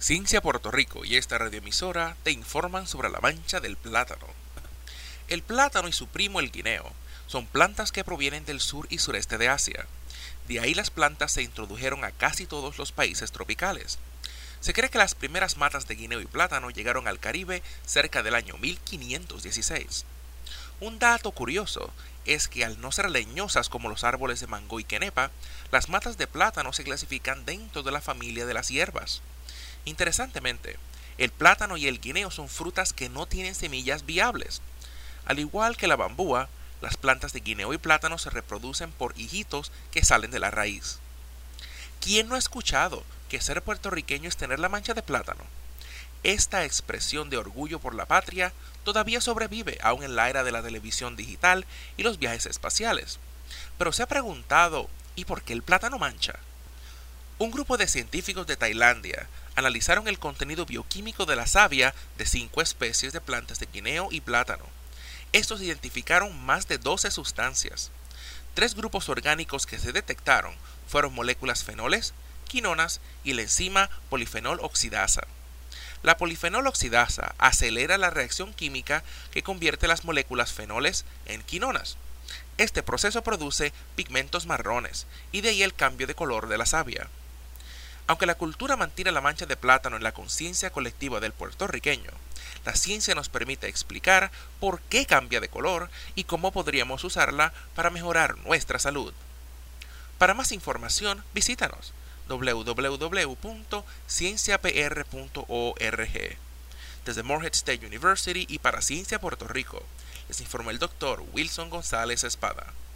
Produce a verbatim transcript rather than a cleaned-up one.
Ciencia Puerto Rico y esta radioemisora te informan sobre la mancha del plátano. El plátano y su primo el guineo son plantas que provienen del sur y sureste de Asia. De ahí las plantas se introdujeron a casi todos los países tropicales. Se cree que las primeras matas de guineo y plátano llegaron al Caribe cerca del año mil quinientos dieciséis. Un dato curioso es que al no ser leñosas como los árboles de mango y quenepa, las matas de plátano se clasifican dentro de la familia de las hierbas. Interesantemente, el plátano y el guineo son frutas que no tienen semillas viables. Al igual que la bambúa, las plantas de guineo y plátano se reproducen por hijitos que salen de la raíz. ¿Quién no ha escuchado que ser puertorriqueño es tener la mancha de plátano? Esta expresión de orgullo por la patria todavía sobrevive aún en la era de la televisión digital y los viajes espaciales. Pero se ha preguntado, ¿y por qué el plátano mancha? Un grupo de científicos de Tailandia analizaron el contenido bioquímico de la savia de cinco especies de plantas de guineo y plátano. Estos identificaron más de doce sustancias. Tres grupos orgánicos que se detectaron fueron moléculas fenoles, quinonas y la enzima polifenol oxidasa. La polifenol oxidasa acelera la reacción química que convierte las moléculas fenoles en quinonas. Este proceso produce pigmentos marrones y de ahí el cambio de color de la savia. Aunque la cultura mantiene la mancha de plátano en la conciencia colectiva del puertorriqueño, la ciencia nos permite explicar por qué cambia de color y cómo podríamos usarla para mejorar nuestra salud. Para más información, visítanos w w w punto ciencia p r punto org. Desde Morehead State University y para Ciencia Puerto Rico, les informó el doctor Wilson González Espada.